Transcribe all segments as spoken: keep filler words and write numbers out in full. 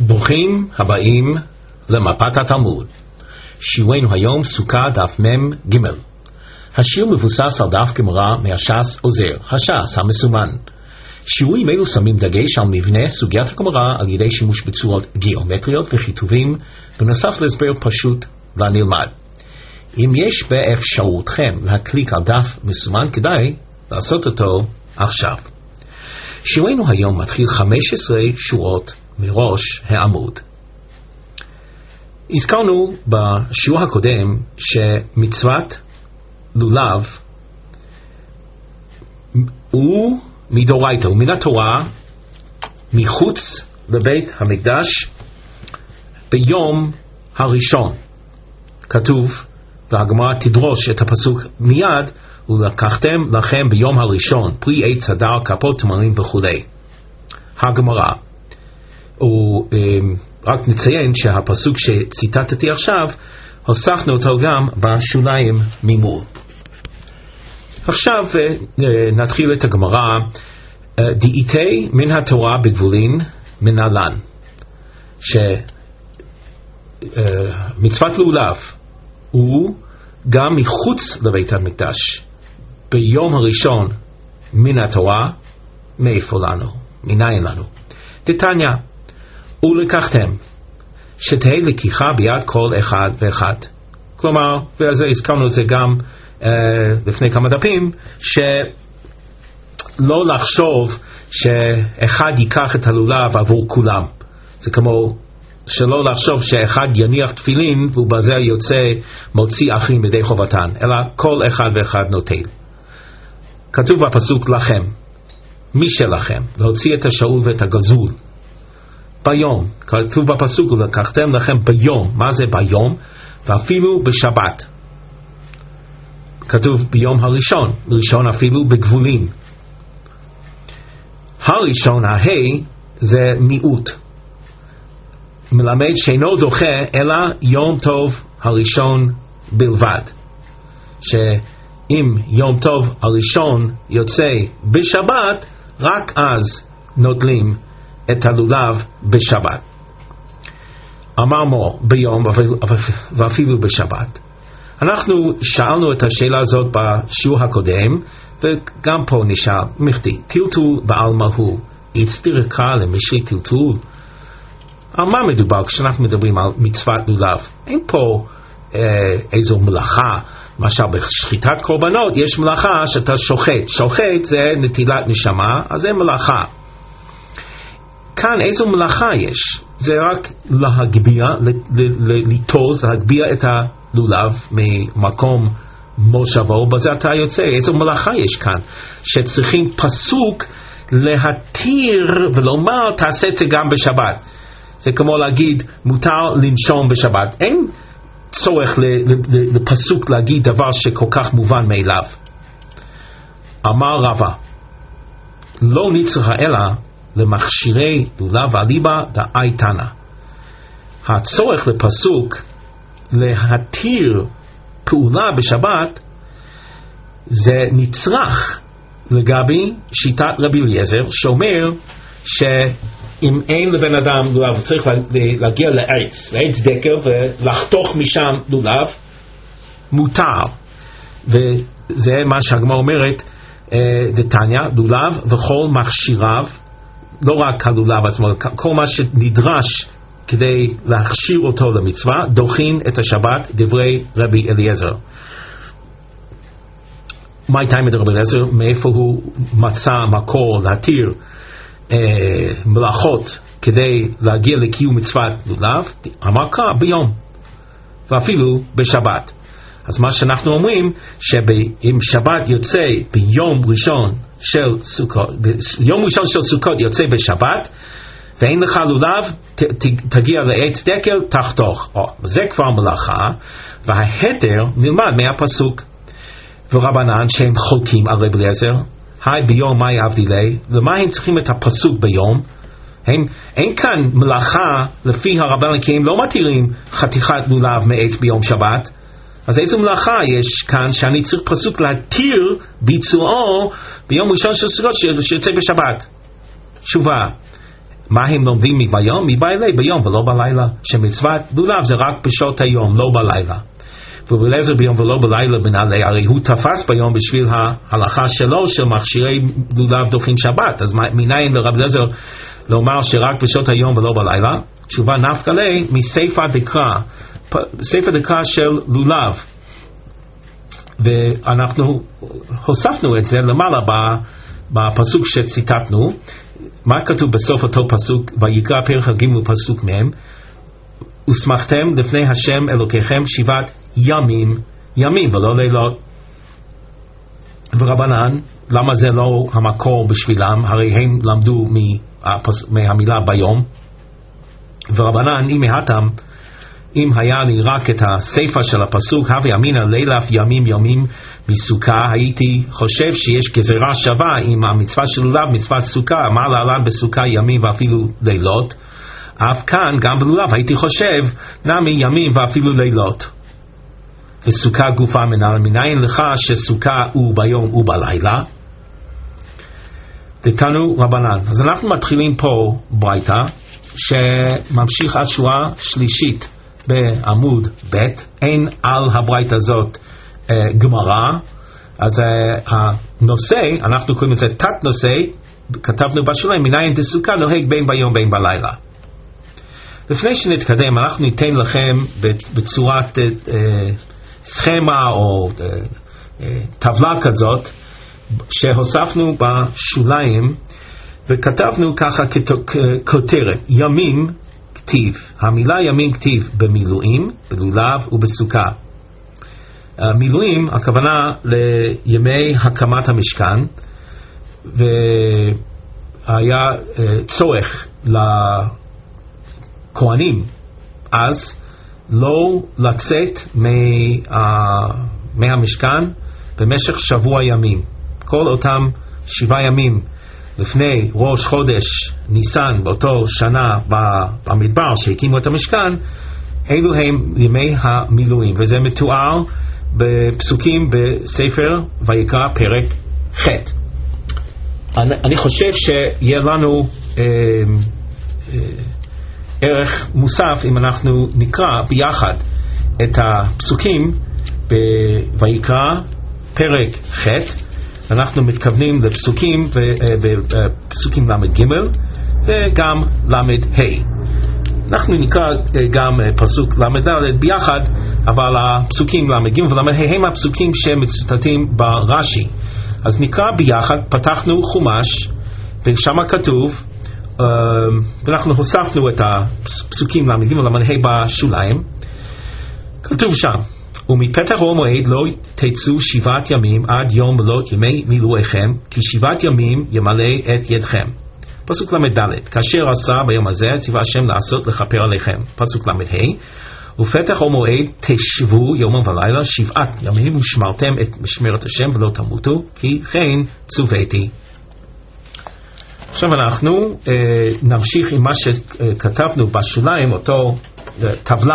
ברוכים הבאים למפת התלמוד. שיעורנו היום סוכה דף מם ג'. השיעור מבוסס על דף גמרא מהש"ס עוזר, הש"ס המסומן. שיעורים אלו שמים דגש על מבנה סוגיית הגמרא על ידי שימוש בצורות גיאומטריות וכיתובים, בנוסף להסבר פשוט לנלמד. אם יש באפשרותכם להקליק על דף מסומן, כדאי לעשות אותו עכשיו. שיעורנו היום מתחיל חמש עשרה שורות מראש העמוד. הזכרנו בשיעור הקודם שמצוות לולב הוא מדאורייתא, הוא מן התורה, מחוץ לבית המקדש ביום הראשון. כתוב, והגמרא תדרוש את הפסוק מיד, ולקחתם לכם ביום הראשון פרי עץ הדר, כפות תמרים וכו'. הגמרא, ורק נציין שהפסוק שציטטתי עכשיו, הוספנו אותו גם בשוליים ממול. עכשיו נתחיל את הגמרא. דאיתי מן התורה בגבולין מנהלן, שמצוות לולב הוא גם מחוץ לבית המקדש ביום הראשון מן התורה. מאיפה לנו? מניין לנו? דתניא, ולקחתם, שתהא לקיחה ביד כל אחד ואחד. כלומר, וזה הזכרנו את זה גם uh, לפני כמה דפים, שלא לחשוב שאחד ייקח את הלולב עבור כולם. זה כמו שלא לחשוב שאחד יניח תפילין ובזה יוצא מוציא אחים בידי חובתן, אלא כל אחד ואחד נוטל. כתוב בפסוק לכם, מי שלכם, להוציא את השאול ואת הגזול ביום. כתוב בפסוק, ולקחתם לכם ביום. מה זה ביום? ואפילו בשבת. כתוב ביום הראשון, ראשון אפילו בגבולין. הראשון, ההי, זה מיעוט, מלמד שאינו דוחה אלא יום טוב הראשון בלבד. שאם יום טוב הראשון יוצא בשבת, רק אז נוטלים את הלולב בשבת. אמר מור ביום ואפילו בשבת. אנחנו שאלנו את השאלה הזאת בשיעור הקודם, וגם פה נשאל מכדי, טלטול בעלמא הוא הצטרכה למשרי טלטול? על מה מדובר כשאנחנו מדברים על מצוות לולב? אין פה אה, איזו מלאכה. למשל בשחיטת קורבנות יש מלאכה שאתה שוחט. שוחט זה נטילת נשמה, אז זה מלאכה. כאן איזו מלאכה יש? זה רק להגביה, לטוז, להגביה את הלולב ממקום מושבו, בזה אתה יוצא. איזו מלאכה יש כאן? שצריכים פסוק להתיר ולומר תעשה את זה גם בשבת. זה כמו להגיד מותר לנשום בשבת. אין צורך לפסוק להגיד דבר שכל כך מובן מאליו. אמר רבא, לא נצטרך אלא למכשירי לולב אליבא דאי תנא. הצורך לפסוק להתיר פעולה בשבת זה נצרך לגבי שיטת רבי אליעזר, שאומר שאם אין לבן אדם לולב, הוא צריך להגיע לעץ, לעץ דקל, ולחתוך משם לולב, מותר. וזה מה שהגמרא אומרת, דתניא, לולב וכל מכשיריו, לא רק הלולב עצמו, כל מה שנדרש כדי להכשיר אותו למצווה, דוחין את השבת, דברי רבי אליעזר. מה הייתה עם רבי אליעזר? מאיפה הוא מצא מקור להתיר אה, מלאכות כדי להגיע לקיום מצוות לולב? אמר כך, ביום, ואפילו בשבת. אז מה שאנחנו אומרים, שאם שבת יוצא ביום ראשון של סוכות, ביום ראשון של סוכות יוצא בשבת, ואין לך לולב, ת, ת, תגיע לעץ דקל, תחתוך. או, זה כבר מלאכה, וההתר נלמד מהפסוק. ורבנן שהם חולקים על רבי אליעזר, היי ביום מאי אבדילי, למה הם צריכים את הפסוק ביום? הם, אין כאן מלאכה, לפי הרבנן, כי הם לא מתירים חתיכת לולב מעץ ביום שבת. אז איזו מלאכה יש כאן שאני צריך פסוק להתיר ביצועו ביום ראשון של סוכות שיוצא בשבת? תשובה, מה הם לומדים מביום? מבעלי ביום ולא בלילה, שמצוות לולב זה רק בשעות היום, לא בלילה. ורבי אליעזר ביום ולא בלילה בנעלי, הרי הוא תפס ביום בשביל ההלכה שלו של מכשירי לולב דוחים שבת, אז מניין לרבי אליעזר לומר שרק בשעות היום ולא בלילה? תשובה נפקא ליה מספר דקרא, ספר דקרא של לולב, ואנחנו הוספנו את זה למעלה בפסוק שציטטנו. מה כתוב בסוף אותו פסוק? ויקרא פרק ג' פסוק מ', ושמחתם לפני השם אלוקיכם שבעת ימים, ימים ולא לילות. ורבנן, למה זה לא המקור בשבילם? הרי הם למדו מהמילה ביום. ורבנן, אם מהתם, אם היה לי רק את הספר של הפסוק הווה אמינא לילף ימים ימים מסוכה, הייתי חושב שיש גזירה שווה עם המצווה של לולב, מצוות סוכה, מה להלן בסוכה ימים ואפילו לילות. אף כאן גם בלולב הייתי חושב נמי ימים ואפילו לילות, וסוכה גופה מנהל. מניין לך שסוכה הוא ביום ובלילה? דתנו רבנן. אז אנחנו מתחילים פה ברייתא שממשיך עד שורה שלישית בעמוד ב'. אין על הברייתא הזאת אה, גמרא, אז אה, הנושא, אנחנו קוראים לזה תת נושא, כתבנו בשוליים, מניין דסוכה נוהג בין ביום בין בלילה. לפני שנתקדם, אנחנו ניתן לכם בצורת אה, אה, סכמה או אה, אה, טבלה כזאת שהוספנו בשוליים, וכתבנו ככה ככותרת, ימים כתיב. המילה ימים כתיב במילואים, בלולב ובסוכה. מילואים, הכוונה לימי הקמת המשכן, והיה צורך לכהנים אז לא לצאת מהמשכן במשך שבוע ימים. כל אותם שבעה ימים לפני ראש חודש ניסן באותו שנה במדבר שהקימו את המשכן, אלו הם ימי המילואים, וזה מתואר בפסוקים בספר ויקרא פרק ח'. אני, אני חושב שיהיה לנו אה, אה, ערך מוסף אם אנחנו נקרא ביחד את הפסוקים בויקרא פרק ח'. אנחנו מתכוונים לפסוקים ופסוקים למד ג' וגם למד ה'. אנחנו נקרא גם פסוק למד ד' ביחד, אבל הפסוקים למד ג' ולמד ה' הם הפסוקים שמצוטטים ברש"י. אז נקרא ביחד. פתחנו חומש ושם כתוב, ואנחנו הוספנו את הפסוקים למד ג' ולמד ה' בשוליים. כתוב שם, ומפתח המועד לא תצאו שבעת ימים עד יום מלאת ימי מילואיכם, כי שבעת ימים ימלא את ידכם. פסוק למד ד', כאשר עשה ביום הזה ציווה השם לעשות לכפר עליכם. פסוק למד ה', ופתח המועד תשבו יום ולילה שבעת ימים ושמרתם את משמרת השם ולא תמותו, כי כן צוויתי. עכשיו אנחנו אה, נמשיך עם מה שכתבנו בשוליים, אותו אה, טבלה.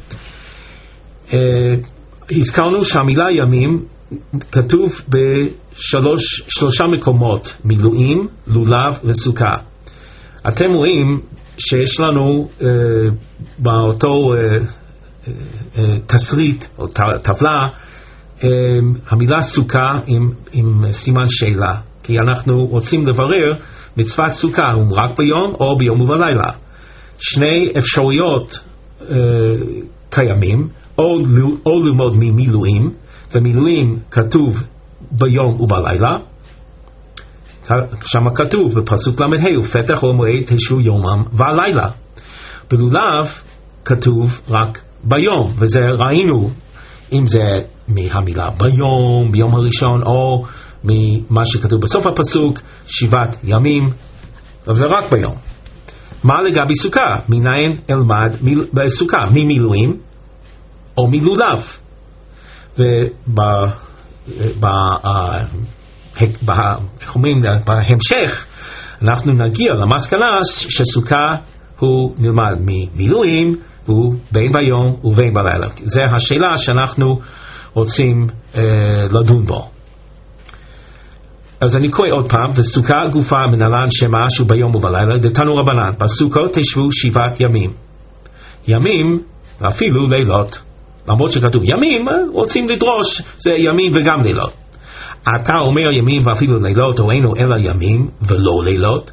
Uh, הזכרנו שהמילה ימים כתוב בשלוש שלושה מקומות, מילואים, לולב וסוכה. אתם רואים שיש לנו uh, באותו uh, uh, uh, תסריט או טבלה uh, המילה סוכה עם, עם סימן שאלה, כי אנחנו רוצים לברר מצוות סוכה הוא רק ביום או ביום ובלילה. שני אפשרויות uh, קיימים, או, או ללמוד ממילואים, ומילואים כתוב ביום ובלילה. שם כתוב בפסוק למד ה' ופתח המועד תשבו יומם ולילה. בלולב כתוב רק ביום, וזה ראינו אם זה מהמילה ביום, ביום הראשון, או ממה שכתוב בסוף הפסוק שבעת ימים, וזה רק ביום. מה לגבי סוכה? מניין אלמד בסוכה? ממילואים או מלולב. ובהמשך אנחנו נגיע למסקנה שסוכה הוא נלמד ממילואים, הוא בין ביום ובין בלילה. זה השאלה שאנחנו רוצים אה, לדון בו. אז אני קורא עוד פעם, וסוכה גופה מנהלן שמש וביום ובלילה, דתנו רבנן, בסוכות תשבו שבעת ימים. ימים, ואפילו לילות. למרות שכתוב ימים, רוצים לדרוש, זה ימים וגם לילות. אתה אומר ימים ואפילו לילות, או אינו אלא ימים ולא לילות.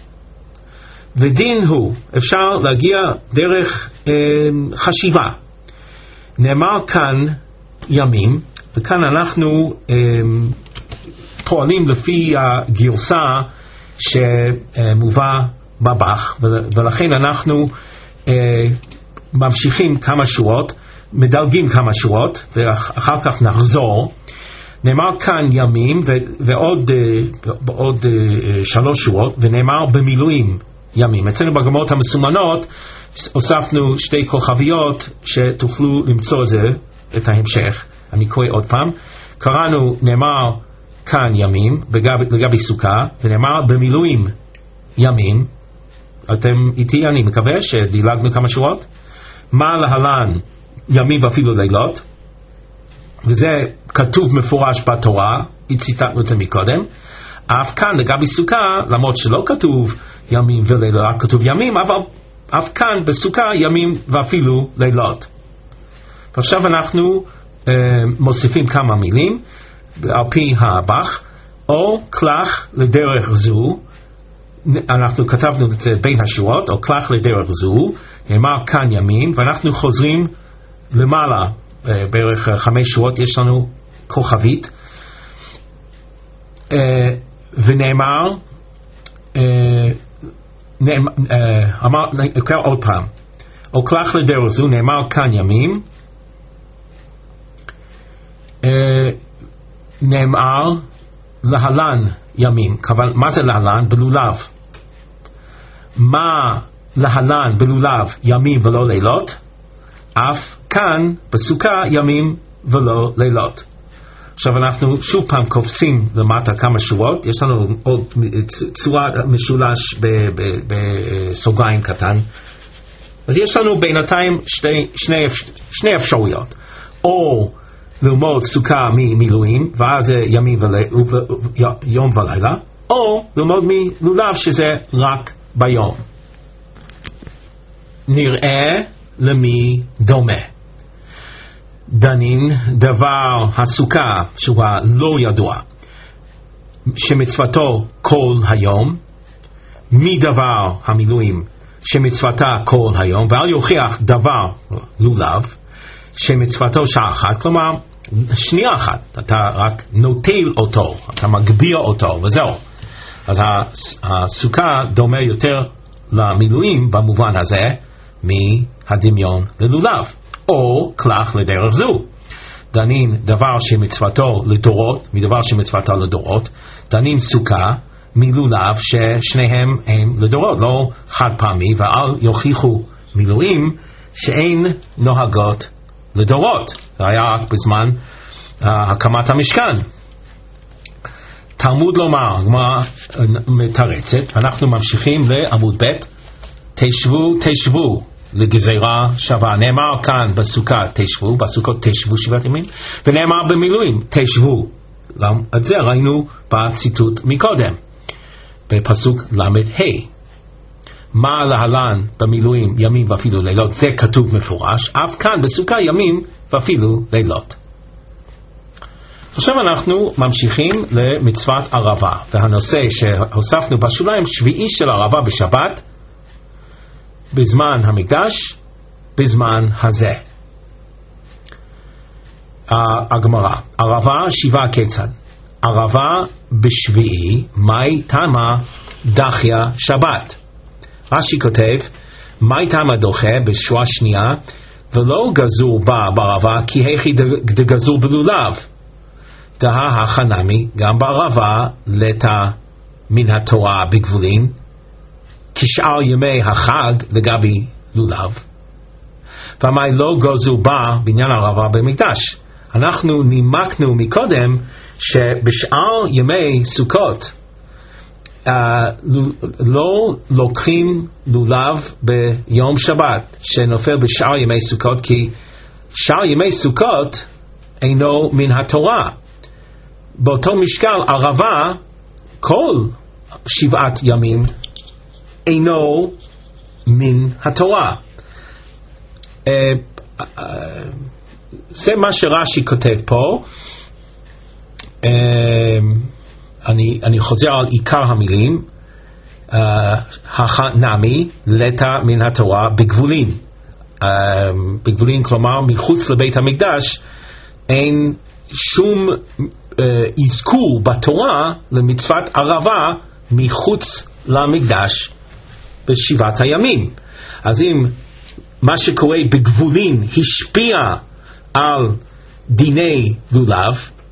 ודין הוא, אפשר להגיע דרך אה, חשיבה. נאמר כאן ימים, וכאן אנחנו אה, פועלים לפי הגרסה שמובא בבח, ולכן אנחנו אה, ממשיכים כמה שורות, מדלגים כמה שורות, ואחר כך נחזור. נאמר כאן ימים, ו- ועוד uh, עוד, uh, שלוש שורות, ונאמר במילואים ימים. אצלנו בגמרות המסומנות הוספנו שתי כוכביות שתוכלו למצוא זה, את ההמשך. אני קורא עוד פעם. קראנו, נאמר כאן ימים, לגבי, לגבי סוכה, ונאמר במילואים ימים. אתם איתי? אני מקווה שדילגנו כמה שורות. מה להלן ימים ואפילו לילות, וזה כתוב מפורש בתורה, ציטטנו את זה מקודם. אף כאן לגבי סוכה, למרות שלא כתוב ימים ולילות, רק כתוב ימים, אבל אף כאן בסוכה ימים ואפילו לילות. ועכשיו אנחנו אה, מוסיפים כמה מילים על פי הבח. או כלך לדרך זו, אנחנו כתבנו את זה בין השורות, או כלך לדרך זו, נאמר כאן ימים, ואנחנו חוזרים למעלה, בערך חמש שורות, יש לנו כוכבית, ונאמר, אמר, נקרא עוד פעם, או כלך לדרך זו, נאמר כאן ימים, נאמר להלן ימים. מה זה להלן? בלולב. מה להלן בלולב ימים ולא לילות? אף כאן בסוכה ימים ולא לילות. עכשיו אנחנו שוב פעם קופצים למטה כמה שורות. יש לנו עוד צורה משולש בסוגריים קטן. אז יש לנו בינתיים שתי, שני, שני אפשרויות. או ללמוד סוכה ממילואים, ואז זה ימים ויום ולילה, או ללמוד מלולב שזה רק ביום. נראה למי דומה. דנין דבר הסוכה שהוא לא ידוע, שמצוותו כל היום, מדבר המילואים שמצוותה כל היום, ואל יוכיח דבר לולב שמצוותו שעה אחת, כלומר שנייה אחת, אתה רק נוטל אותו, אתה מגביר אותו וזהו. אז הסוכה דומה יותר למילואים במובן הזה מהדמיון ללולב. או כלך לדרך זו, דנין דבר שמצוותו לדורות, מדבר שמצוותו לדורות, דנין סוכה מלולב ששניהם הם לדורות, לא חד פעמי, ואל יוכיחו מילואים שאין נוהגות לדורות. זה היה רק בזמן uh, הקמת המשכן. תלמוד לומר, גמרא מתרצת, אנחנו ממשיכים לעמוד ב', תשבו תשבו לגזירה שווה. נאמר כאן בסוכה תשבו, בסוכות תשבו שבעת ימים, ונאמר במילואים תשבו. את זה ראינו בציטוט מקודם, בפסוק למד ה'. מה להלן במילואים ימים ואפילו לילות, זה כתוב מפורש. אף כאן בסוכה ימים ואפילו לילות. עכשיו אנחנו ממשיכים למצוות ערבה, והנושא שהוספנו בשוליים, שביעי של ערבה בשבת, בזמן המקדש, בזמן הזה. הגמרא, ערבה שבעה כיצד? ערבה בשביעי, מאי תמה דחיה שבת. רש"י כותב, מאי תמה דוחה בשבועה שנייה, ולא גזור בה בערבה, כי היכי דגזור בלולב. דהה החנמי, גם בערבה לטה מן התורה בגבולין, כשאר ימי החג לגבי לולב. ומאי לא גזור בה בעניין ערבה במקדש. אנחנו נימקנו מקודם שבשאר ימי סוכות Uh, לא לוקחים לולב ביום שבת שנופל בשאר ימי סוכות, כי שאר ימי סוכות אינו מן התורה. באותו משקל ערבה כל שבעת ימים אינו מן התורה. זה מה שרש"י כותב פה. אני, אני חוזר על עיקר המילים. הנמי לטה מן התורה בגבולין. בגבולין כלומר מחוץ לבית המקדש אין שום אזכור בתורה למצוות ערבה מחוץ למקדש בשבעת הימים. אז אם מה שקורה בגבולין השפיע על דיני לולב,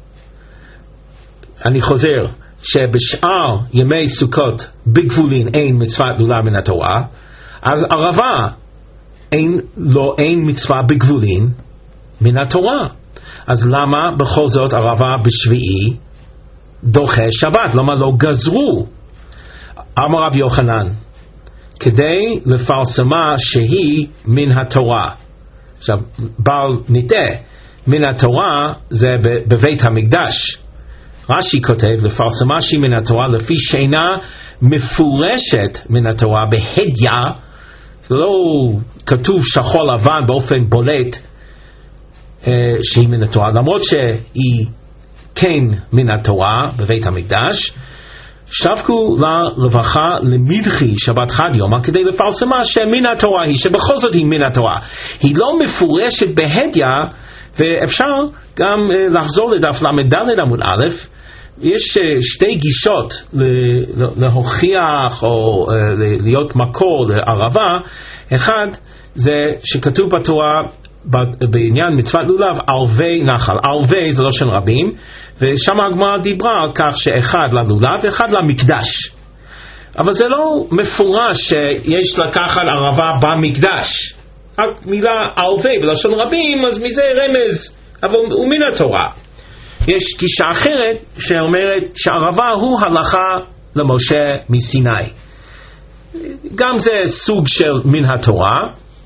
אני חוזר שבשאר ימי סוכות בגבולין אין מצוות לולב מן התורה, אז ערבה אין, לא, אין מצווה בגבולין מן התורה. אז למה בכל זאת ערבה בשביעי דוחה שבת? למה לא גזרו? אמר רבי יוחנן, כדי לפרסמה שהיא מן התורה. עכשיו, בל נטעה, מן התורה זה בבית המקדש. רש"י כותב לפרסמה שהיא מן התורה לפי שאינה מפורשת מן התורה בהדיה. זה לא כתוב שחור לבן באופן בולט שהיא מן התורה, למרות שהיא כן מן התורה בבית המקדש. שבקו לה רווחה למדחי שבת חד יומא כדי לפרסמה שמן התורה היא, שבכל זאת היא מן התורה. היא לא מפורשת בהדיה, ואפשר גם לחזור לדף למד עמוד א'. יש שתי גישות להוכיח או להיות מקור לערבה. אחד זה שכתוב בתורה בעניין מצוות לולב ערבי נחל. ערבי זה לא של רבים, ושם הגמרא דיברה על כך שאחד ללולב ואחד למקדש. אבל זה לא מפורש שיש לקחת ערבה במקדש. רק מילה ערבי בלשון רבים, אז מזה רמז, אבל הוא מן התורה. יש גישה אחרת שאומרת שערבה הוא הלכה למשה מסיני. גם זה סוג של מן התורה.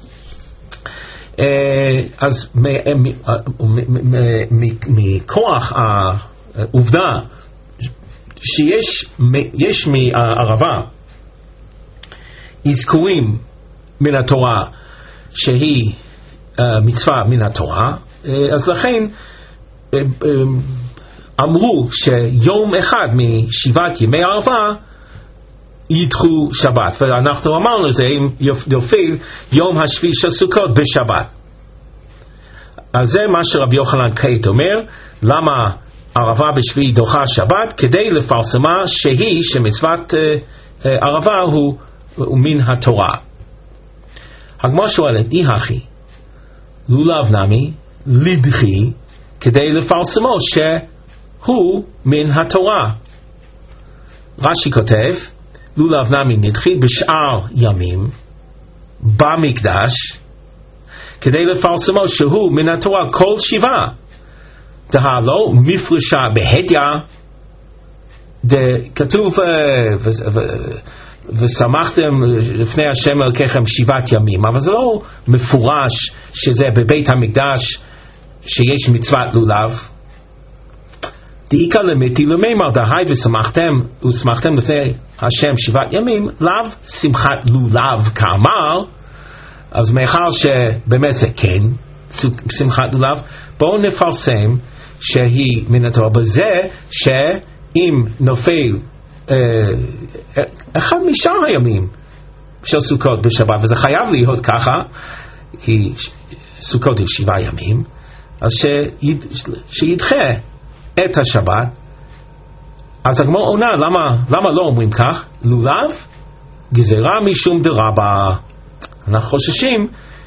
אז מכוח העובדה שיש יש מערבה אזכורים מן התורה שהיא מצווה מן התורה, אז לכן אמרו שיום אחד משבעת ימי ערבה ידחו שבת, ואנחנו אמרנו זה אם יופיע יום השביעי של סוכות בשבת. אז זה מה שרבי יוחנן כעת אומר, למה ערבה בשביעי דוחה שבת? כדי לפרסמה שהיא שמצוות uh, uh, ערבה הוא, הוא מן התורה. הגמרא שואלת, אי הכי לולב נמי לדחי כדי לפרסמו שהוא מן התורה. רש"י כותב לולב נמי נדחי בשאר ימים במקדש כדי לפרסמו שהוא מן התורה כל שבעה. דה לא מפרשה בהדיה, כתוב ושמחתם לפני השם אלוקיכם שבעת ימים, אבל זה לא מפורש שזה בבית המקדש שיש מצוות לולב. דאיקה למיתי למימר דהי ושמחתם ושמחתם לפני השם שבעת ימים, לאו שמחת לולב כאמר. אז מאחר שבאמת זה כן שמחת לולב, בואו נפרסם שהיא מן התורה בזה שאם נופל אה, אחד משאר הימים של סוכות בשבת, וזה חייב להיות ככה כי סוכות היא שבעה ימים, אז שיד, שידחה את השבת. אז הגמרא עונה, למה, למה לא אומרים כך? לולב גזירה משום דרבה. אנחנו חוששים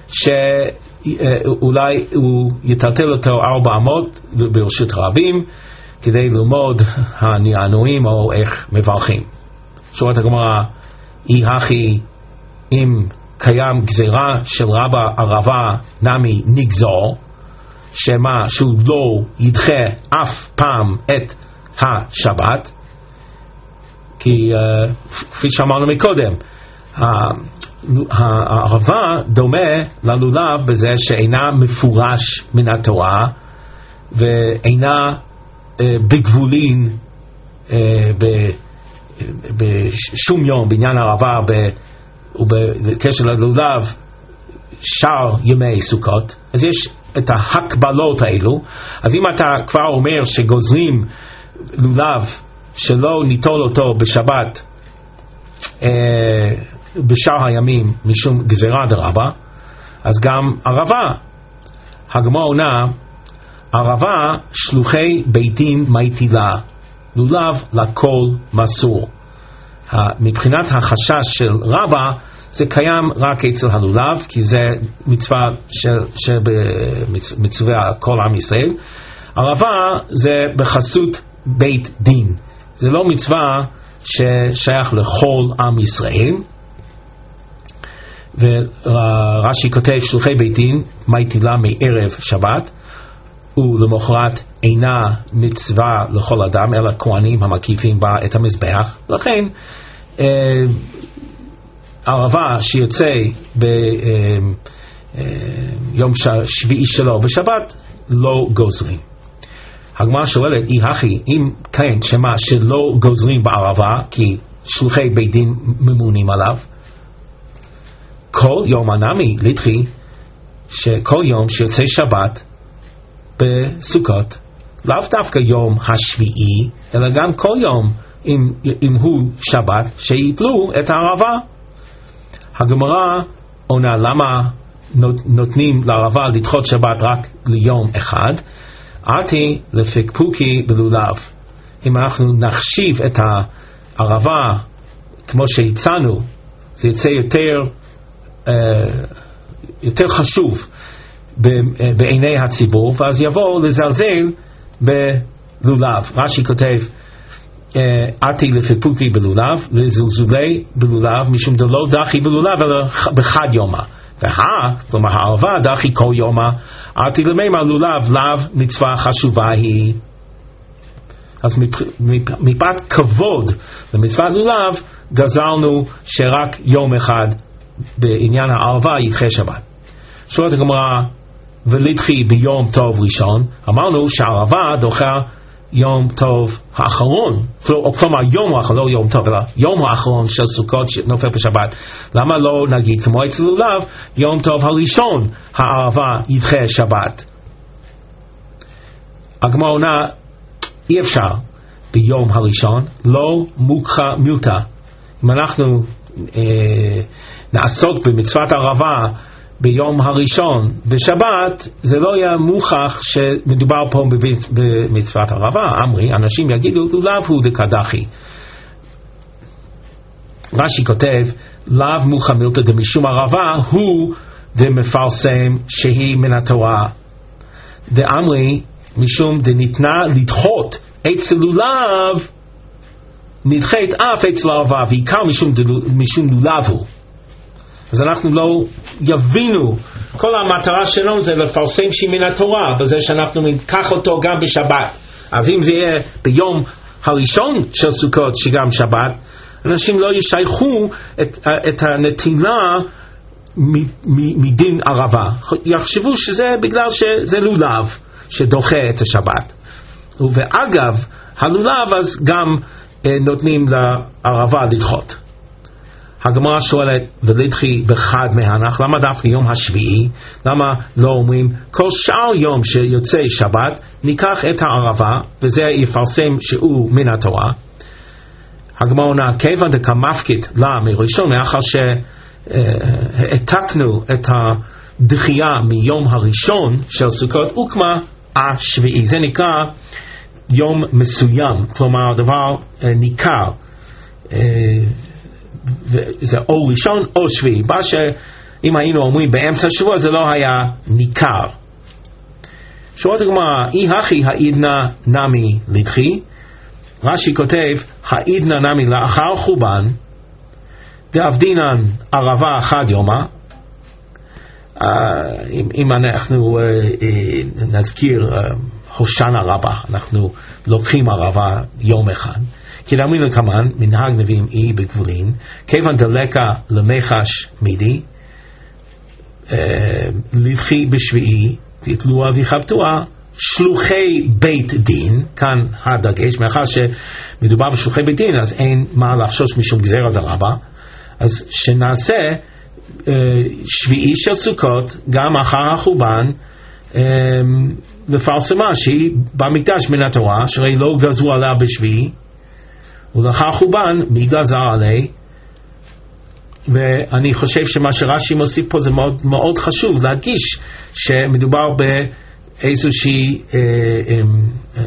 שאולי הוא יטלטל אותו ארבע אמות ברשות רבים כדי ללמוד הנענועים או איך מברכים. שורת הגמרא, אי הכי אם קיים גזירה של רבה ערבה נמי נגזור, שמה שהוא לא ידחה אף פעם את השבת, כי כפי שאמרנו מקודם, הערבה דומה ללולב בזה שאינה מפורש מן התורה ואינה בגבולין בשום יום בעניין הערבה ובקשר ללולב שאר ימי סוכות, אז יש את ההקבלות האלו. אז אם אתה כבר אומר שגוזרים לולב שלא ניטול אותו בשבת אה, בשאר הימים משום גזירה דרבה, אז גם ערבה, הגמרא עונה, ערבה שלוחי ביתים מטילה, לולב לכל מסור. מבחינת החשש של רבה זה קיים רק אצל הלולב, כי זה מצווה שבמצווה כל עם ישראל. ערבה זה בחסות בית דין, זה לא מצווה ששייך לכל עם ישראל. ורש"י כותב שלוחי בית דין מטילה מערב שבת, ולמחרת אינה מצווה לכל אדם אלא כהנים המקיפים בה את המזבח. לכן אה, ערבה שיוצא ביום אה, אה, שביעי שלו בשבת לא גוזרים. הגמרא שואלת, אי הכי, אם כן שמה שלא גוזרים בערבה כי שלוחי בית דין ממונים עליו, כל יום הנמי לדחי, שכל יום שיוצא שבת בסוכות, לאו דווקא יום השביעי, אלא גם כל יום אם, אם הוא שבת, שיתלו את הערבה. הגמרא עונה למה נותנים לערבה לדחות שבת רק ליום אחד, עתי לפקפוקי בלולב. אם אנחנו נחשיב את הערבה כמו שהצענו, זה יצא יותר יותר חשוב בעיני הציבור, ואז יבוא לזלזל בלולב. רש"י כותב עתי לפקפוקי בלולב, לזלזולי בלולב משום דלא דחי בלולב אלא בחד יומה, והא, כלומר הערבה דחי כל יומה, עתי למימה לולב לאו מצווה חשובה היא. אז מפאת כבוד למצוות לולב גזרנו שרק יום אחד בעניין הערבה ידחה שבת. שואלת הגמרא, ולדחי ביום טוב ראשון, אמרנו שהערבה דוחה יום טוב האחרון, כלומר יום האחרון, לא יום טוב אלא יום האחרון של סוכות שנופל בשבת. למה לא נגיד כמו אצל לולב, יום טוב הראשון הערבה ידחה שבת? הגמרא עונה, אי אפשר ביום הראשון, לא מוקחה מיוטה. אם אנחנו אה, נעסוק במצוות הערבה ביום הראשון בשבת, זה לא יהיה מוכח שמדובר פה במצוות הערבה. אמרי, אנשים יגידו לולב הוא דקדחי. רש"י כותב לאו מוכחה מיוטה דמשום ערבה הוא דמפרסם שהיא מן התורה, דאמרי משום דניתנה לדחות אצל לולב נדחית אף אצל ערבה, ועיקר משום, משום לולב הוא. אז אנחנו לא יבינו, כל המטרה שלנו זה לפרסם שהיא מן התורה, בזה שאנחנו ניקח אותו גם בשבת. אז אם זה יהיה ביום הראשון של סוכות שגם שבת, אנשים לא ישייכו את, את הנטילה מדין ערבה, יחשבו שזה בגלל שזה לולב שדוחה את השבת. ואגב הלולב אז גם נותנים לערבה לדחות. הגמרא שואלת, ולדחי בחד מהנח, למה דווקא יום השביעי? למה לא אומרים כל שאר יום שיוצא שבת ניקח את הערבה וזה יפרסם שהוא מן התורה? הגמרא עונה, כיוון דקמפקית לה מראשון, מאחר שהעתקנו את הדחייה מיום הראשון של סוכות, הוקמה השביעי. זה נקרא יום מסוים, כלומר דבר ניכר, זה או ראשון או שביעי. מה שאם היינו אומרים באמצע השבוע זה לא היה ניכר. שואלת הגמרא, אי הכי העידנא נמי לדחי. רש"י כותב העידנא נמי לאחר חורבן דאבדינן ערבה אחד יומה. אם אנחנו נזכיר הושענא רבה, אנחנו לוקחים ערבה יום אחד, כי דאמרינן כמן מנהג נביאים אי בגבולין, כיוון דלקה למחש מידי לדחי בשביעי ויתלוה ויכבדוה שלוחי בית דין, כאן הדגש, מאחר שמדובר בשלוחי בית דין, אז אין מה לחשוש משום גזירה דרבא, אז שנעשה אה, שביעי של סוכות, גם אחר החורבן, אה, לפרסמה שהיא במקדש מן התורה, שהרי לא גזרו עליה בשביעי, ולאחר חורבן, מי גזר עליה, ואני חושב שמה שרש"י מוסיף פה זה מאוד, מאוד חשוב להדגיש שמדובר באיזושהי אה, אה, אה,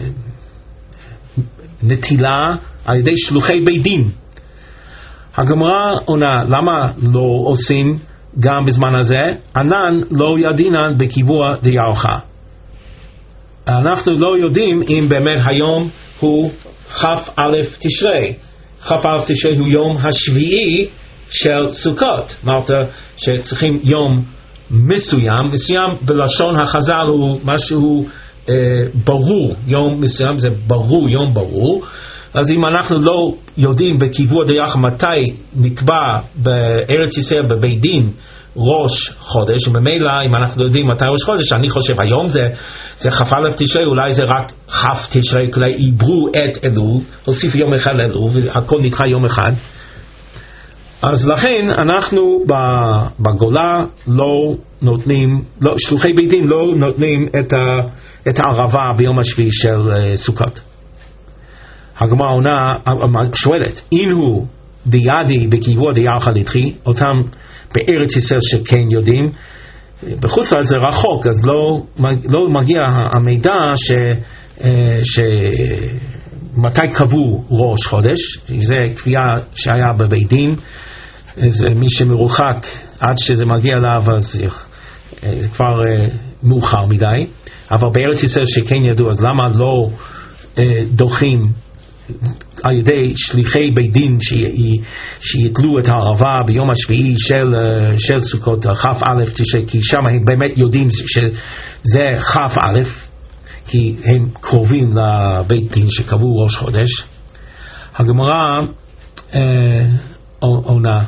נטילה על ידי שלוחי בית דין. הגמרא עונה, למה לא עושים גם בזמן הזה? ענן לא ידינן בקיבוע דיערכה. אנחנו לא יודעים אם באמת היום הוא כ"א תשרי. כ"א תשרי הוא יום השביעי של סוכות. אמרת שצריכים יום מסוים, מסוים בלשון החז"ל הוא משהו אה, ברור, יום מסוים זה ברור, יום ברור. אז אם אנחנו לא יודעים בקיבוע דיערכה מתי נקבע בארץ ישראל בבית דין ראש חודש, וממילא אם אנחנו יודעים מתי ראש חודש, אני חושב היום זה, זה כ"א תשרי, אולי זה רק כ' תשרי, כלי עברו את אלול, הוסיף יום אחד לאלול, והכל נדחה יום אחד. אז לכן אנחנו בגולה לא נותנים, לא, שלוחי בית דין לא נותנים את, ה, את הערבה ביום השביעי של uh, סוכות. הגמרא עונה, שואלת, אם הוא דיאדי בקיבוע דיערכה לדחי, אותם בארץ ישראל שכן יודעים, בחוץ לארץ זה רחוק, אז לא, לא מגיע המידע ש, ש, מתי קבעו ראש חודש, זה קביעה שהיה בבית דין, זה מי שמרוחק עד שזה מגיע אליו, אז זה כבר מאוחר מדי, אבל בארץ ישראל שכן ידעו, אז למה לא דוחים על ידי שליחי בית דין שיתלו את הערבה ביום השביעי של, של סוכות כ"א תשרי, כי שם הם באמת יודעים שזה כ"א, כי הם קרובים לבית דין שקבעו ראש חודש. הגמרא אה, עונה,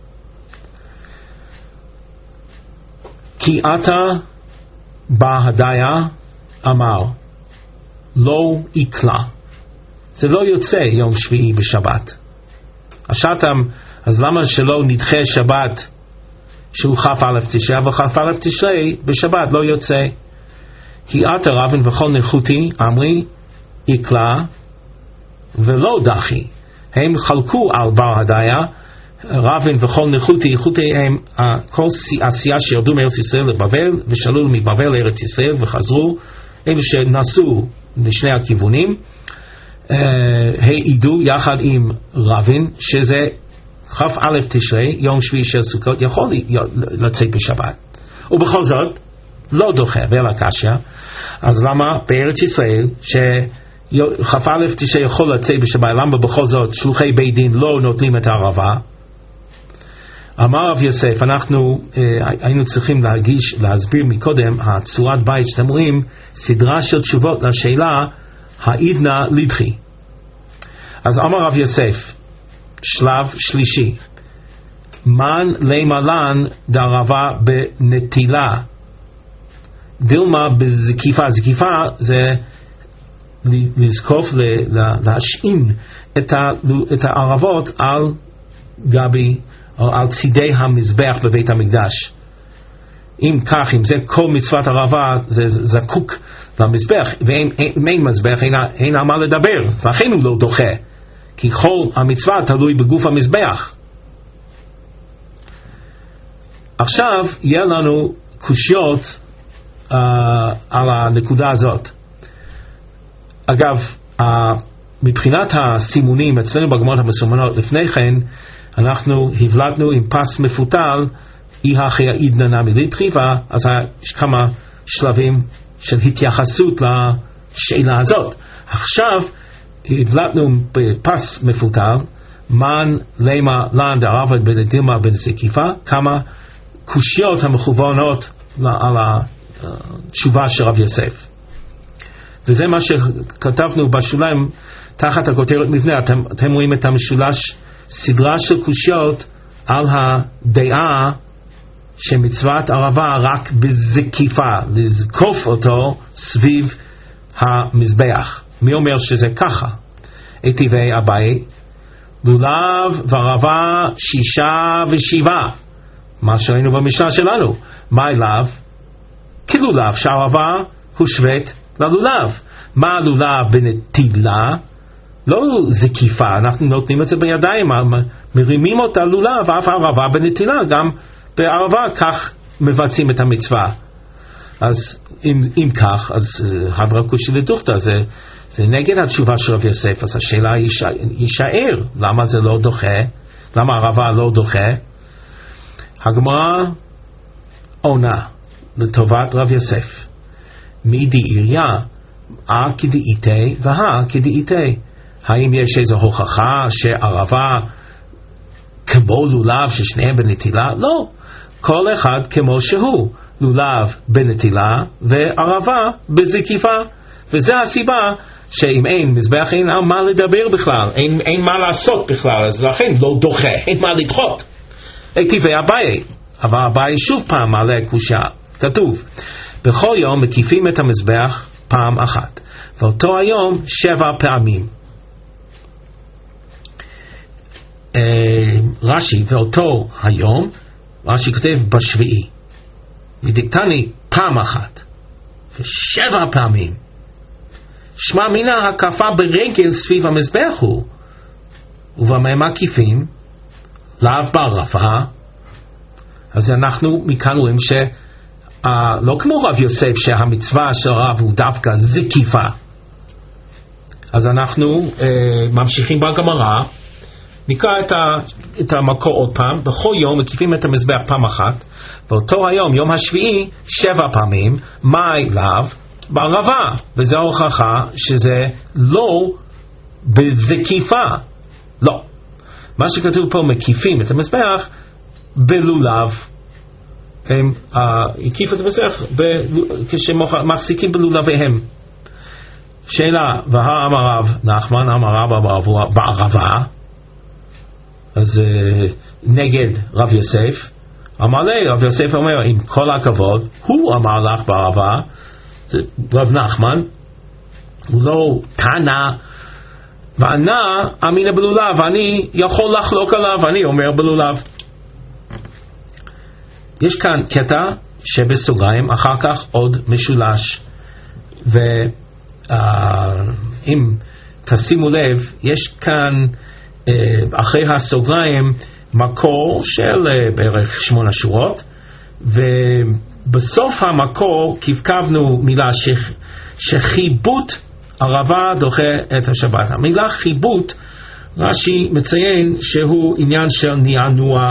כי אתה בהדיה אמר לא יקלה, זה לא יוצא יום שביעי בשבת. השעתם, אז למה שלא נדחה שבת שהוא כ"א תשרי, אבל כ"א תשרי בשבת לא יוצא? כי אתה רבן וכל נחותי אמרי יקלה ולא דחי. הם חלקו על בר הדיה, רבן וכל נחותי, נחותי הם כל עשייה שירדו מארץ ישראל לבבל ושלו מבבל לארץ ישראל וחזרו, אלו שנסעו לשני הכיוונים, העידו יחד עם רבין שזה כ"א תשרי, יום שביעי של סוכות, יכול לצאת בשבת, ובכל זאת לא דוחה ואלה קשיא. אז למה בארץ ישראל שכ"א תשרי יכול לצאת בשבת, למה בכל זאת שלוחי בית דין לא נותנים את הערבה? אמר רב יוסף, אנחנו אה, היינו צריכים להגיש, להסביר מקודם הצורת בית שאתם רואים, סדרה של תשובות לשאלה העידנא לדחי. אז אמר רב יוסף, שלב שלישי, מן לימלן דערבה בנטילה, דילמה בזקיפה. זקיפה זה לזקוף, להשעין את הערבות על גבי או על צידי המזבח בבית המקדש. אם כך, אם זה כל מצוות ערבה, זה זקוק למזבח, ואם אין מזבח, אין, אין על מה לדבר, לכן הוא לא דוחה, כי כל המצווה תלוי בגוף המזבח. עכשיו יהיה לנו קושיות uh, על הנקודה הזאת. אגב, uh, מבחינת הסימונים אצלנו בגמרות המסומנות לפני כן, אנחנו הבלטנו עם פס מפותל אי הכי העידנא נמי לדחי, אז יש כמה שלבים של התייחסות לשאלה הזאת. עכשיו הבלטנו בפס מפותל מן לימה לן דערבה בדילמה בזקיפה, כמה קושיות המכוונות על התשובה של רב יוסף, וזה מה שכתבנו בשוליים תחת הכותרת מבנה. אתם, אתם רואים את המשולש, סדרה של קושיות על הדעה שמצוות ערבה רק בזקיפה, לזקוף אותו סביב המזבח. מי אומר שזה ככה? היטיבי אביי, לולב וערבה שישה ושבעה, מה שראינו במשנה שלנו. מה אליו? כלולב שהערבה הוא שווית ללולב. מה הלולב בנטילה? לא זקיפה, אנחנו נותנים את זה בידיים, מרימים אותה לולב, ואף הערבה בנטילה, גם בערבה כך מבצעים את המצווה. אז אם, אם כך, אז הדרקו של דוכתא, זה, זה נגד התשובה של רב יוסף. אז השאלה יישאר, למה זה לא דוחה? למה הערבה לא דוחה? הגמרא עונה לטובת רב יוסף, מי דאיריה אה כדאיתי והא כדאיתי. האם יש איזו הוכחה שערבה כמו לולב ששניהם בנטילה? לא, כל אחד כמו שהוא, לולב בנטילה וערבה בזקיפה. וזה הסיבה שאם אין מזבח אין מה לדבר בכלל, אין, אין מה לעשות בכלל, אז לכן לא דוחה, אין מה לדחות. היטיבי אביי, אבל אביי שוב פעם מעלה קושיה. כתוב, בכל יום מקיפים את המזבח פעם אחת, ואותו היום שבע פעמים. אה, רש"י, ואותו היום, רש"י כותב בשביעי, מדיקטני פעם אחת ושבע פעמים. שמע מינה הקפה ברגל סביב המזבח הוא, ובמה מקיפים? לאו בערבה. אז אנחנו מכאן רואים ש Uh, לא כמו רב יוסף שהמצווה של רב הוא דווקא זקיפה. אז אנחנו uh, ממשיכים בגמרא, נקרא את, ה, את המקור עוד פעם. בכל יום מקיפים את המזבח פעם אחת, ואותו היום, יום השביעי, שבע פעמים. מאי לאו? בערבה. וזו הוכחה שזה לא בזקיפה. לא. מה שכתוב פה, מקיפים את המזבח בלולב. הם הקיפו את המזבח כשמחזיקים בלולביהם. שאלה, והא אמר רב נחמן, אמר רב בערבה, אז נגד רב יוסף. אמר לי, רב יוסף אומר, עם כל הכבוד, הוא אמר לך בערבה, רב נחמן, הוא לא תנא, וענה אמינא בלולב, ואני יכול לחלוק עליו, ואני אומר בלולב. יש כאן קטע שבסוגריים, אחר כך עוד משולש, ואם תשימו לב, יש כאן אחרי הסוגריים מקור של בערך שמונה שורות, ובסוף המקור כבקבנו מילה ש... שחיבוט ערבה דוחה את השבת. המילה חיבוט, רש"י מציין שהוא עניין של נענוע,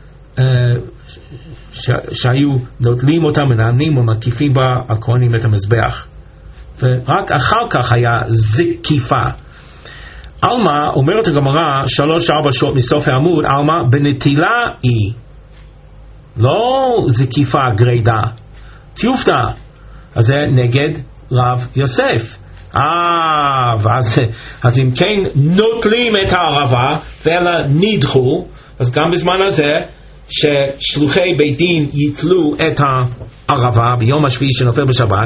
ש... שהיו נוטלים אותם, מנענים ומקיפים בה הכהנים את המזבח, ורק אחר כך היה זקיפה. אלמה, אומרת הגמרא שלוש ארבע שעות מסוף העמוד, אלמה בנטילה היא לא זקיפה גרידה, טיופתא. אז זה נגד רב יוסף. אה, ואז, אז אם כן נוטלים את הערבה ואלה נדחו, אז גם בזמן הזה ששלוחי בית דין יתלו את הערבה ביום השביעי שנופל בשבת,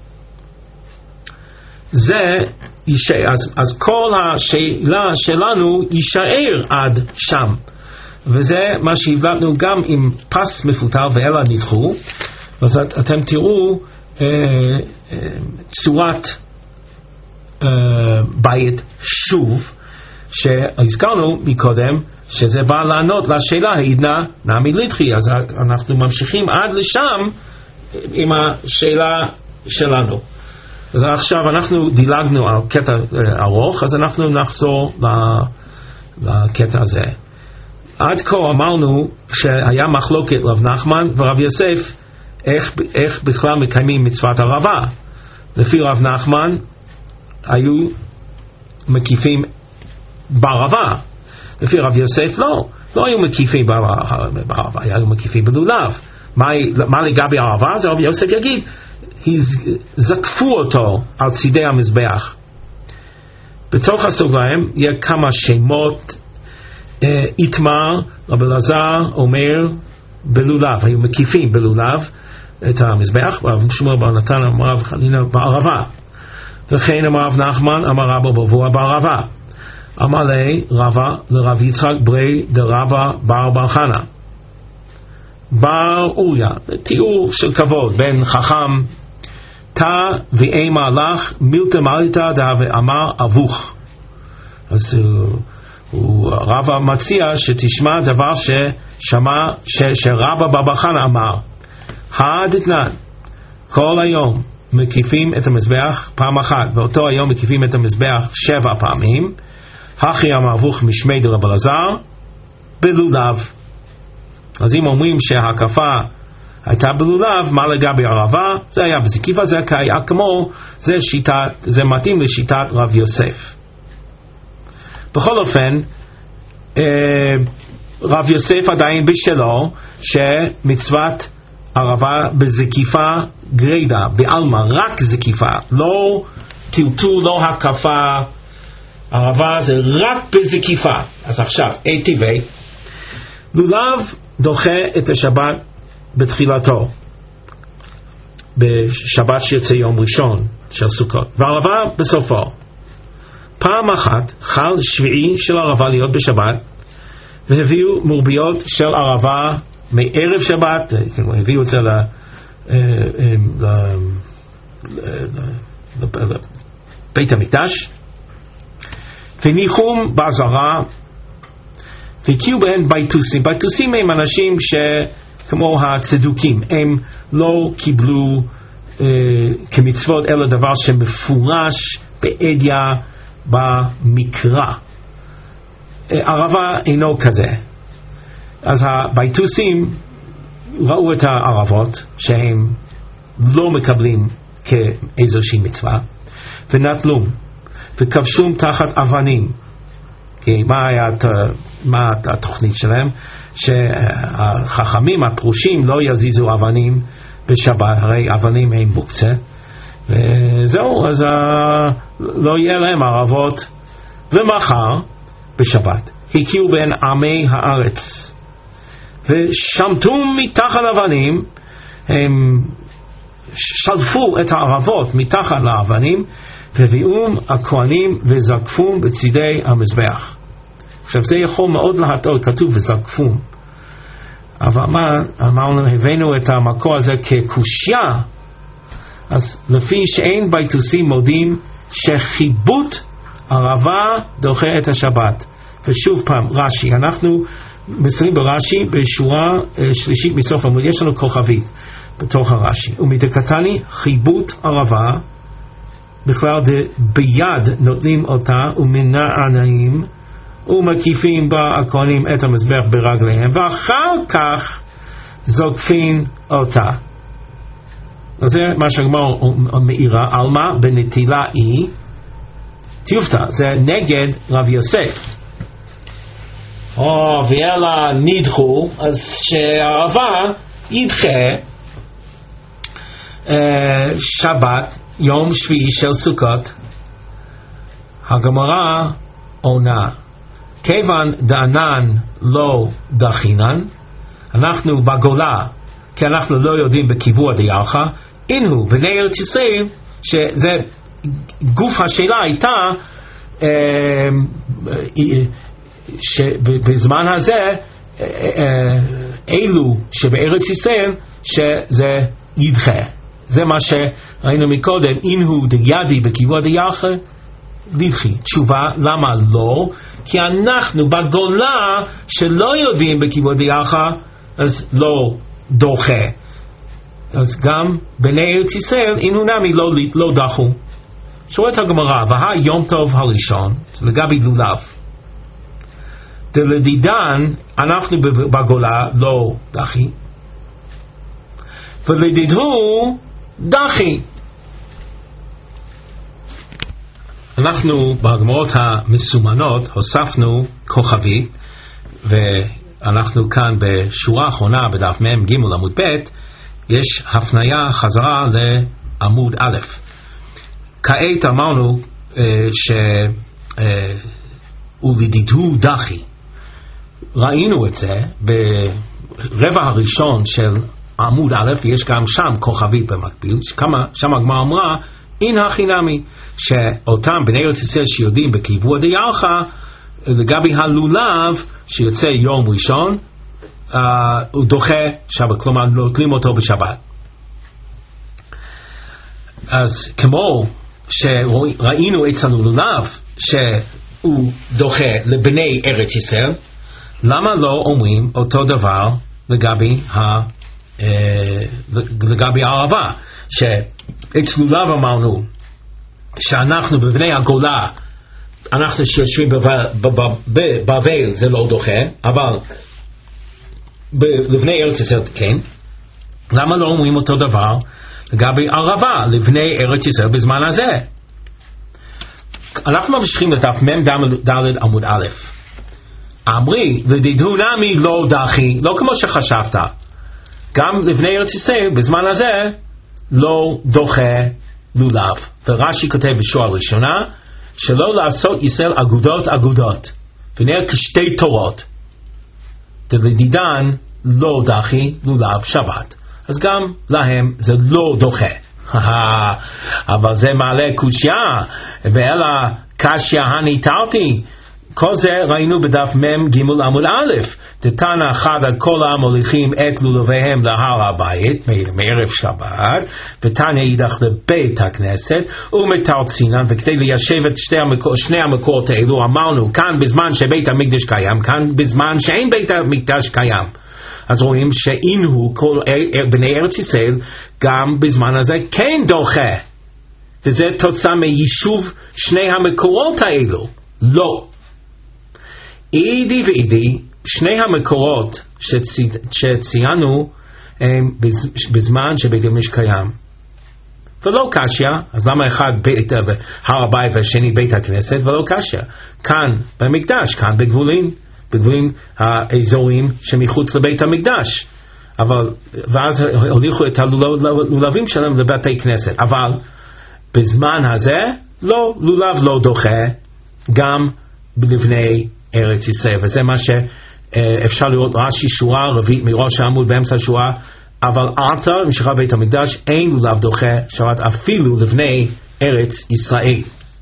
זה יישאר. אז, אז כל השאלה שלנו יישאר עד שם, וזה מה שהבלטנו גם עם פס מפותל ואלה נדחו. אז את, אתם תראו אה, אה, צורת אה, בית שוב שהזכרנו מקודם, שזה בא לענות לשאלה העידנא נמי לדחי. אז אנחנו ממשיכים עד לשם עם השאלה שלנו. אז עכשיו אנחנו דילגנו על קטע ארוך, אז אנחנו נחזור לקטע הזה. עד כה אמרנו שהיה מחלוקת רב נחמן ורב יוסף איך, איך בכלל מקיימים מצוות ערבה. לפי רב נחמן היו מקיפים בערבה, לפי רב יוסף לא, לא היו מקיפים בערבה, היו מקיפים בלולב. מה, מה לגבי הערבה? אז רב יוסף יגיד, זקפו אותו על צידי המזבח. בתוך הסוגריים יש כמה שמות. איתמר, רב אלעזר אומר בלולב, היו מקיפים בלולב את המזבח, רב שמואל בר נתן אמר רב חנינא בערבה. וכן אמר רב נחמן אמר רבא בבוא בר רבא אמר לי רבא לרב יצחק ברי דרבא בר בר חנה בר אוריה, תיאור של כבוד בין חכם תא ואימה לך מילתא מליתא דה ואמר אבוך. אז הוא, רבא מציע שתשמע דבר ששמע ש, שרבא בר חנה אמר הדתנן כל היום מקיפים את המזבח פעם אחת ואותו היום מקיפים את המזבח שבע פעמים הכי אמר אבוך משמי דרב אלעזר בלולב. אז אם אומרים שההקפה הייתה בלולב, מה לגבי ערבה? זה היה בזקיפה, זה היה כמו, זה, שיטה, זה מתאים לשיטת רב יוסף. בכל אופן, רב יוסף עדיין בשלו, שמצוות ערבה בזקיפה גרידה, בעלמא, רק זקיפה, לא טלטול, לא הקפה, ערבה זה רק בזקיפה. אז עכשיו, אי טבעי, לולב דוחה את השבת בתחילתו בשבת שיוצא יום ראשון של סוכות וערבה בסופו. פעם אחת חל שביעי של ערבה להיות בשבת והביאו מורביות של ערבה מערב שבת, הביאו את זה לבית המקדש וניחום בעזרה והקיעו בהן ביתוסים. ביתוסים הם אנשים שכמו הצדוקים, הם לא קיבלו אה, כמצוות אלא דבר שמפורש בעדיה במקרא. אה, ערבה אינו כזה. אז הביתוסים ראו את הערבות שהם לא מקבלים כאיזושהי מצווה ונטלום וכבשום תחת אבנים. כי מה היה, מה התוכנית שלהם? שהחכמים הפרושים לא יזיזו אבנים בשבת, הרי אבנים הם מוקצה וזהו, אז לא יהיה להם ערבות. ומחר בשבת הקיעו בין עמי הארץ ושמטו מתחת אבנים, הם שלפו את הערבות מתחת לאבנים והביאום הכהנים וזקפום בצידי המזבח. עכשיו זה יכול מאוד להטעות, כתוב וזקפום, אבל מה אמרנו, הבאנו את המקור הזה כקושיה. אז לפי שאין ביתוסים מודים שחיבוט ערבה דוחה את השבת. ושוב פעם רש"י, אנחנו מסיימים ברש"י בשורה שלישית מסוף עמוד, יש לנו כוכבית בתוך הרש"י, ומדקתני חיבוט ערבה בכלל ביד נוטלים אותה ומנענעים ומקיפים בה הכהנים את המזבח ברגליהם ואחר כך זוקפים אותה. אז זה מה שהגמרא מאירה, עלמא בנטילה היא תיופתא, זה נגד רב יוסף. או ואלה נדחו, אז שהערבה ידחה אה, שבת יום שביעי של סוכות. הגמרא עונה כיוון דענן לא דחינן, אנחנו בגולה כי אנחנו לא יודעים בקיבוע דיאלכה, אינו בני ארץ ישראל, שזה גוף השאלה הייתה אה, אה, שבזמן הזה אלו שבארץ ישראל שזה ידחה. זה מה שראינו מקודם, אינהו דיידי בקיבוע דיאלכה לדחי. תשובה למה לא? כי אנחנו בגולה שלא יודעים בקיבוע דיאלכה אז לא דוחה. אז גם בני ארץ ישראל אינהו נמי לא, לא דחו. שואלת הגמרא, והה יום טוב הראשון לגבי לולב דלדידן אנחנו בגולה לא דחי ולדידהו דחי. אנחנו בגמרות המסומנות הוספנו כוכבית, ואנחנו כאן בשורה האחרונה בדף מ' ג' עמוד ב' יש הפניה חזרה לעמוד א'. כעת אמרנו אה, ש אה, ולדידהו דחי, ראינו את זה ברבע הראשון של עמוד א', יש גם שם כוכבית במקביל, שם הגמרא אמרה אין הכי נמי, שאותם בני ארץ ישראל שיודעים בקיבוע דיילך, לגבי הלולב שיוצא יום ראשון, uh, הוא דוחה שבת, כלומר נוטלים אותו בשבת. אז כמו שראינו אצל הלולב שהוא דוחה לבני ארץ ישראל, למה לא אומרים אותו דבר לגבי ה... Uh, לגבי הערבה, שאצל לולב אמרנו שאנחנו בבני הגולה, אנחנו שיושבים בבבל זה לא דוחה, אבל לבני ארץ ישראל כן. למה לא אומרים אותו דבר לגבי ערבה לבני ארץ ישראל בזמן הזה? אנחנו ממשיכים לדף מם ד' עמוד א'. אמרי לדידו נמי לא דחי, לא כמו שחשבת, גם לבני ארץ ישראל בזמן הזה לא דוחה לולב. ורש"י כותב בשורה הראשונה שלא לעשות ישראל אגודות אגודות ונראה כשתי תורות, דלדידן לא דחי לולב שבת, אז גם להם זה לא דוחה. אבל זה מעלה קושיה, ואלה קשיה הניתרתי. כל זה ראינו בדף מם ג' עמוד א', דתנא אחד על כל העם הוליכים את לולביהם להר הבית מערב שבת, ותניא אידך לבית הכנסת ומתרצינן. וכדי ליישב את שתי המקור, שני המקורות האלו אמרנו כאן בזמן שבית המקדש קיים, כאן בזמן שאין בית המקדש קיים. אז רואים שאין הוא כל בני ארץ ישראל גם בזמן הזה כן דוחה, וזה תוצאה מיישוב שני המקורות האלו. לא, אידי ואידי, שני המקורות שצי, שציינו הם בזמן שבית המקדש קיים, ולא קשיא. אז למה אחד בית הר הבית והשני בית הכנסת ולא קשיא? כאן במקדש, כאן בגבולים, בגבולים האזורים שמחוץ לבית המקדש. אבל ואז הוליכו את הלולבים שלהם לבתי כנסת. אבל בזמן הזה לא, לולב לא דוחה גם לבני ארץ ישראל. וזה מה שאפשר לראות רש"י שורה רביעית מראש העמוד באמצע השורה. אבל עתה משחרר בית המקדש אין לולב דוחה שבת אפילו לבני ארץ ישראל.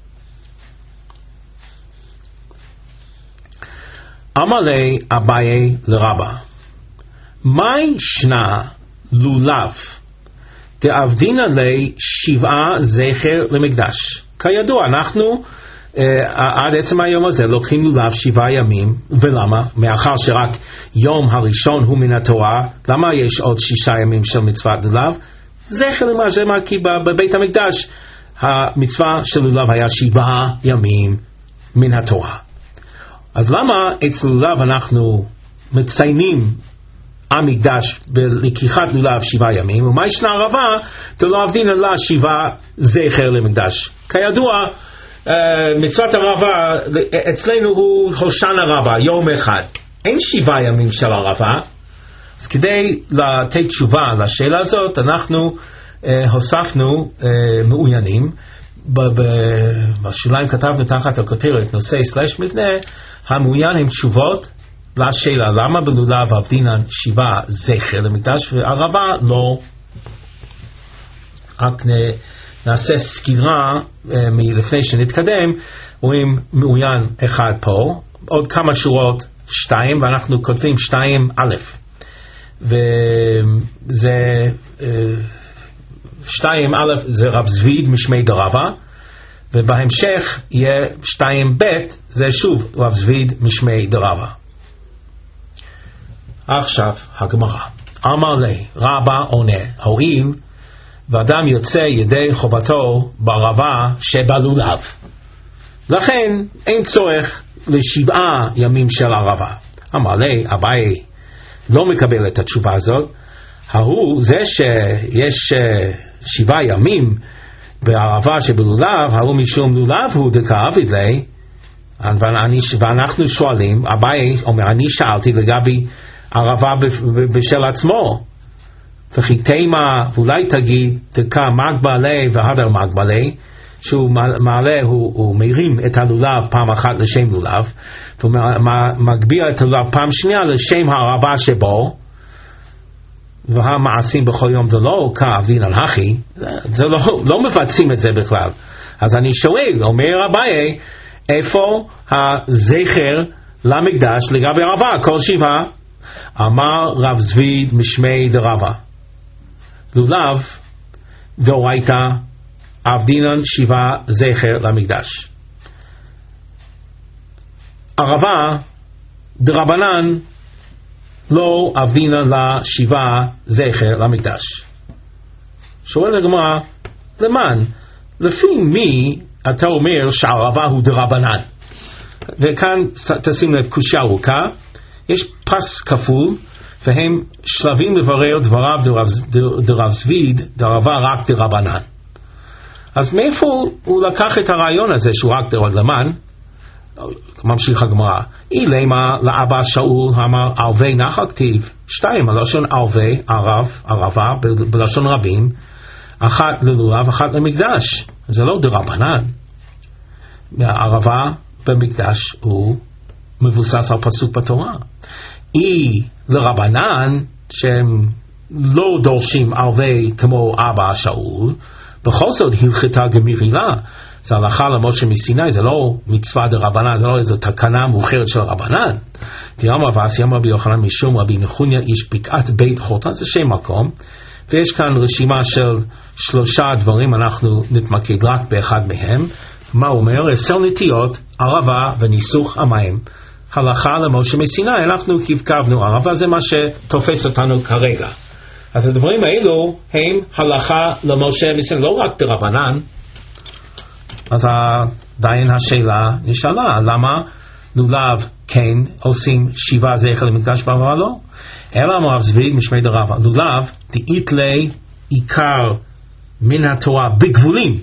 אמר לי אביי לרבא, מהי שנה לולב דאבדינא לי שבעה זכר למקדש? כידוע אנחנו Uh, עד עצם היום הזה לוקחים לולב שבעה ימים. ולמה? מאחר שרק יום הראשון הוא מן התורה, למה יש עוד שישה ימים של מצוות לולב? זכר למה זה מה? כי בבית המקדש המצווה של לולב היה שבעה ימים מן התורה. אז למה אצל לולב אנחנו מציינים המקדש בלקיחת לולב שבעה ימים, ומה ישנה ערבה דלא אבדינא לה שבעה זכר למקדש? כידוע Uh, מצוות הרבה אצלנו הוא הושענא רבה, יום אחד, אין שבעה ימים של הרבה. אז כדי לתת תשובה לשאלה הזאת אנחנו uh, הוספנו uh, מעוניינים בשוליים, כתבנו תחת הכותרת נושא סלש מבנה. המעוין הם תשובות לשאלה למה בלולב אבדינן שבעה זכר למקדש והרבה לא. רק נ... נעשה סקירה uh, מלפני שנתקדם. רואים מעוין אחד פה, עוד כמה שורות שתיים, ואנחנו כותבים שתיים א', וזה uh, שתיים א' זה רב זביד משמי דרבה, ובהמשך יהיה שתיים ב' זה שוב רב זביד משמי דרבה. עכשיו הגמרא, אמר לי רבא עונה, הואיל ואדם יוצא ידי חובתו בערבה שבלולב, לכן אין צורך לשבעה ימים של ערבה. אמר לי אביי לא מקבל את התשובה הזאת. ההוא זה שיש שבעה ימים בערבה שבלולב, ההוא משום לולב הוא דכאביד לי. ואנחנו שואלים, אביי אומר אני שאלתי לגבי ערבה בשל עצמו, וכי תימה, ואולי תגיד דקה מגבלי והדר מגבלי, שהוא מעלה, הוא, הוא מרים את הלולב פעם אחת לשם לולב, והוא מגביר את הלולב פעם שנייה לשם הערבה שבו. והמעשים בכל יום זה לא כאבינן הכי, זה לא, לא מבצעים את זה בכלל. אז אני שואל, אומר אביי, איפה הזכר למקדש לגבי רבה? כל שבעה אמר רב זביד משמי דרבה, לולב דאורייתא אבדינן שבעה זכר למקדש. הרבה דרבנן לא אבדינן לשבעה זכר למקדש. שואל הגמרא, למען, לפי מי אתה אומר שהערבה הוא דרבנן? וכאן תשים לב קושיה ארוכה, יש פס כפול, והם שלבים לברר דבריו דרב זביד, דערבה רק דרבנן. אז מאיפה הוא לקח את הרעיון הזה שהוא רק דרבנן? ממשיך הגמרא, אילמה לאבא שאול אמר ערבי נחל כתיב, שתיים הלשון ערבי, ערב, ערבה בלשון רבים, אחת ללולב, אחת למקדש. זה לא דרבנן. הערבה במקדש הוא מבוסס על פסוק בתורה. אי לרבנן שהם לא דורשים ערבי כמו אבא שאול, בכל זאת הלכתה גמירילה, זה הלכה למשה מסיני, זה לא מצווה דרבנן, זה לא איזו תקנה מאוחרת של רבנן. תיאמר ועשי אמר רבי יוחנן משום רבי נחוניה איש בקעת בית חותן, זה שם מקום, ויש כאן רשימה של שלושה דברים, אנחנו נתמקד רק באחד מהם. מה הוא אומר? עשר נטיות, ערבה וניסוך המים, הלכה למשה מסיני. אנחנו כבקבנו, ערבה זה מה שתופס אותנו כרגע. אז הדברים האלו הם הלכה למשה מסיני, לא רק ברבנן. אז עדיין השאלה נשאלה, למה לולב כן עושים שבעה זכר למקדש בערבה לא? אלא אמר רב זביד משמי דרבה, לולב דאית לי עיקר מן התורה בגבולים,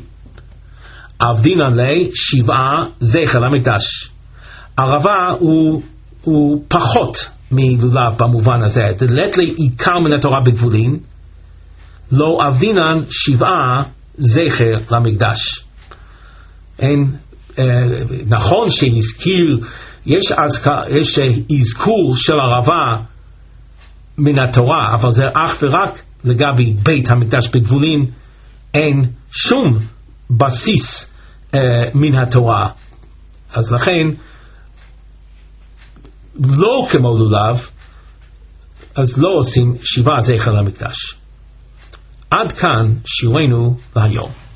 אבדינן לי שבעה זכר למקדש. ערבה הוא, הוא פחות מלולב במובן הזה, דלת לי עיקר מן התורה בגבולים, לא אבדינן שבעה זכר למקדש. אין, אה, נכון שהזכיר, יש, אז, יש הזכור של ערבה מן התורה, אבל זה אך ורק לגבי בית המקדש בגבולים, אין שום בסיס אה, מן התורה. אז לכן לא כמו לולב, אז לא עושים שבעה זכר למקדש. עד כאן שיעורנו להיום.